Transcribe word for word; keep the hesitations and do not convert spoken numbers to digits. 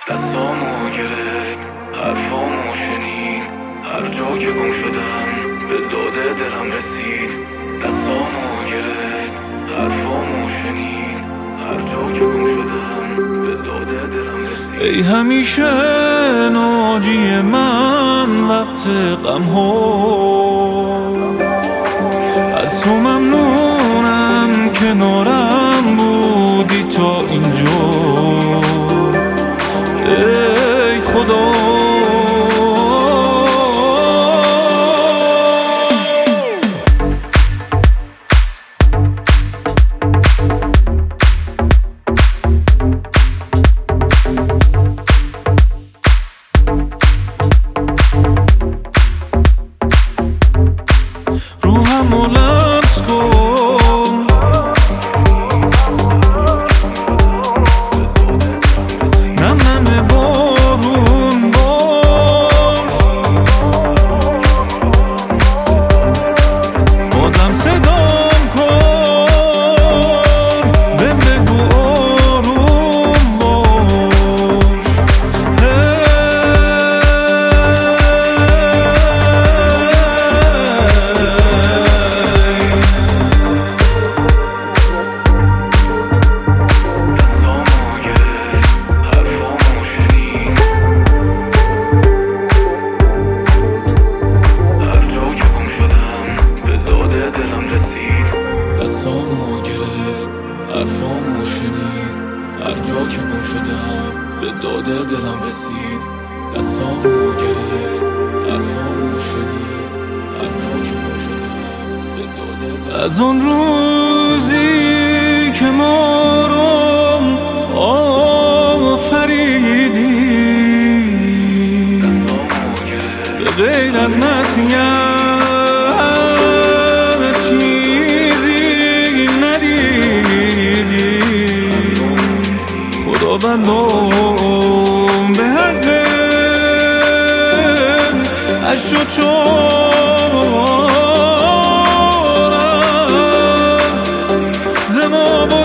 دستامو گرفت، حرفامو شنید، هر جا که گم شدم به داد دلم رسید. دستامو گرفت، حرفامو شنید، هر جا که گم شدم به داد دلم رسید. ای همیشه ناجی من وقت غم ها، از تو ممنونم کنارم بودی تا اینجا. ای خدا روحمو لمس کن، نم نم بارون باش، بازم صدام کن، بهم بگو آروم باش. دستامو گرفت، حرفامو شنید، هر جا که گم شدم به داد دلم رسید. دستامو گرفت، حرفامو شنید، هر جا که گم شدم به داد دلم. از اون روزی که ما رو آفریدی به غیر از مسیح خداوندم به حق عشق و چارم ز ما